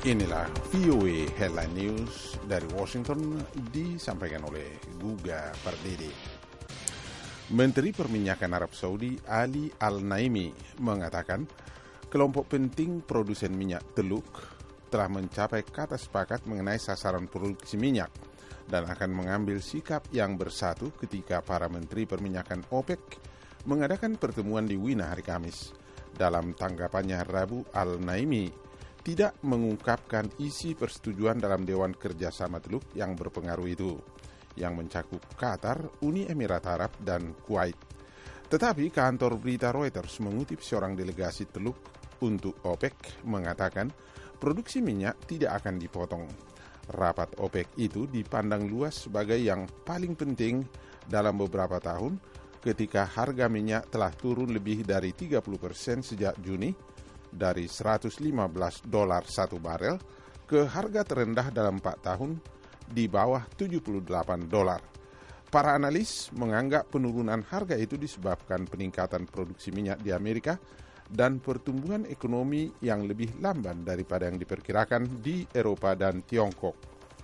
Inilah VOA Headline News dari Washington disampaikan oleh Guga Pardede. Menteri Perminyakan Arab Saudi Ali Al-Naimi mengatakan kelompok penting produsen minyak Teluk telah mencapai kata sepakat mengenai sasaran produksi minyak dan akan mengambil sikap yang bersatu ketika para menteri perminyakan OPEC mengadakan pertemuan di Wina hari Kamis. Dalam tanggapannya Rabu, Al-Naimi tidak mengungkapkan isi persetujuan dalam Dewan Kerjasama Teluk yang berpengaruh itu, yang mencakup Qatar, Uni Emirat Arab, dan Kuwait. Tetapi kantor berita Reuters mengutip seorang delegasi Teluk untuk OPEC mengatakan produksi minyak tidak akan dipotong. Rapat OPEC itu dipandang luas sebagai yang paling penting dalam beberapa tahun ketika harga minyak telah turun lebih dari 30% sejak Juni, dari $115 satu barel ke harga terendah dalam 4 tahun di bawah $78. Para analis menganggap penurunan harga itu disebabkan peningkatan produksi minyak di Amerika dan pertumbuhan ekonomi yang lebih lamban daripada yang diperkirakan di Eropa dan Tiongkok.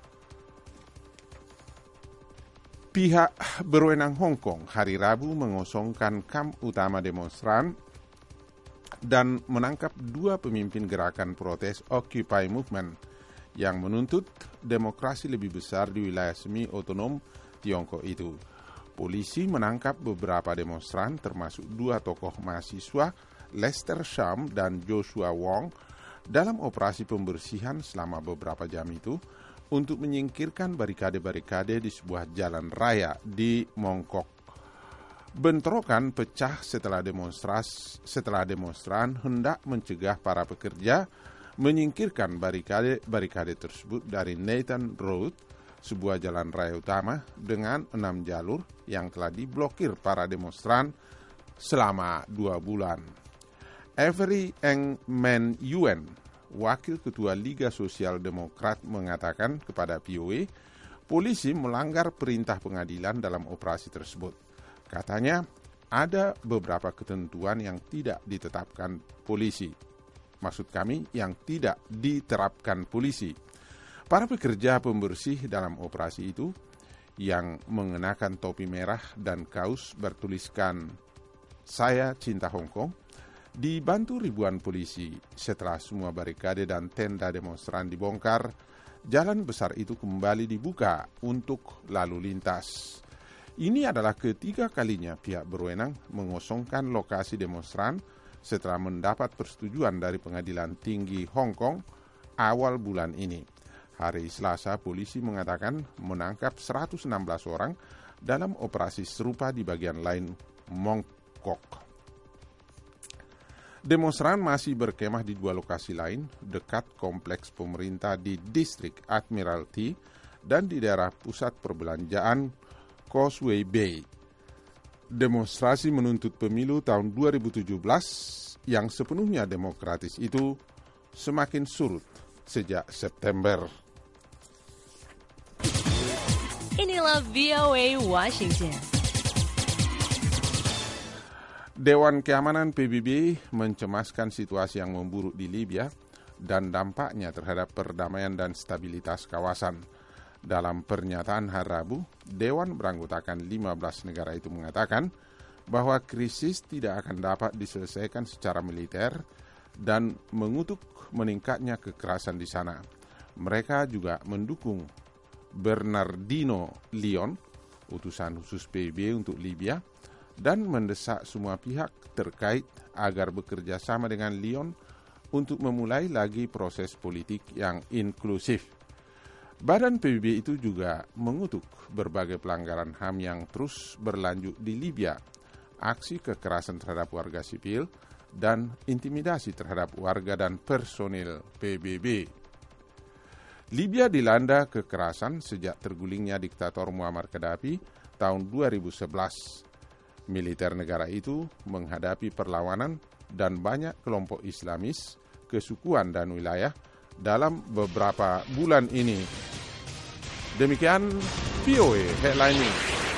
Pihak berwenang Hong Kong hari Rabu mengosongkan kamp utama demonstran dan menangkap 2 pemimpin gerakan protes Occupy Movement yang menuntut demokrasi lebih besar di wilayah semi-otonom Tiongkok itu. Polisi menangkap beberapa demonstran termasuk 2 tokoh mahasiswa, Lester Sham dan Joshua Wong, dalam operasi pembersihan selama beberapa jam itu untuk menyingkirkan barikade-barikade di sebuah jalan raya di Mongkok. Bentrokan pecah setelah demonstran hendak mencegah para pekerja menyingkirkan barikade tersebut dari Nathan Road, sebuah jalan raya utama dengan 6 jalur yang telah diblokir para demonstran selama 2 bulan. Avery Eng Men Yuen, Wakil Ketua Liga Sosial Demokrat, mengatakan kepada VOA, polisi melanggar perintah pengadilan dalam operasi tersebut. Katanya, ada beberapa ketentuan yang tidak ditetapkan polisi. Maksud kami, yang tidak diterapkan polisi. Para pekerja pembersih dalam operasi itu, yang mengenakan topi merah dan kaos bertuliskan "Saya Cinta Hong Kong", dibantu ribuan polisi. Setelah semua barikade dan tenda demonstran dibongkar, jalan besar itu kembali dibuka untuk lalu lintas. Ini adalah ketiga kalinya pihak berwenang mengosongkan lokasi demonstran setelah mendapat persetujuan dari Pengadilan Tinggi Hong Kong awal bulan ini. Hari Selasa, polisi mengatakan menangkap 116 orang dalam operasi serupa di bagian lain Mongkok. Demonstran masih berkemah di 2 lokasi lain dekat kompleks pemerintah di distrik Admiralty dan di daerah pusat perbelanjaan Causeway Bay. Demonstrasi menuntut pemilu tahun 2017 yang sepenuhnya demokratis itu semakin surut sejak September. Inilah VOA Washington. Dewan Keamanan PBB mencemaskan situasi yang memburuk di Libya dan dampaknya terhadap perdamaian dan stabilitas kawasan. Dalam pernyataan hari Rabu, Dewan beranggotakan 15 negara itu mengatakan bahwa krisis tidak akan dapat diselesaikan secara militer dan mengutuk meningkatnya kekerasan di sana. Mereka juga mendukung Bernardino Leon, utusan khusus PBB untuk Libya, dan mendesak semua pihak terkait agar bekerja sama dengan Leon untuk memulai lagi proses politik yang inklusif. Badan PBB itu juga mengutuk berbagai pelanggaran HAM yang terus berlanjut di Libya, aksi kekerasan terhadap warga sipil, dan intimidasi terhadap warga dan personil PBB. Libya dilanda kekerasan sejak tergulingnya diktator Muammar Gaddafi tahun 2011. Militer negara itu menghadapi perlawanan dan banyak kelompok Islamis, kesukuan dan wilayah dalam beberapa bulan ini. Demikian VOA Headline News.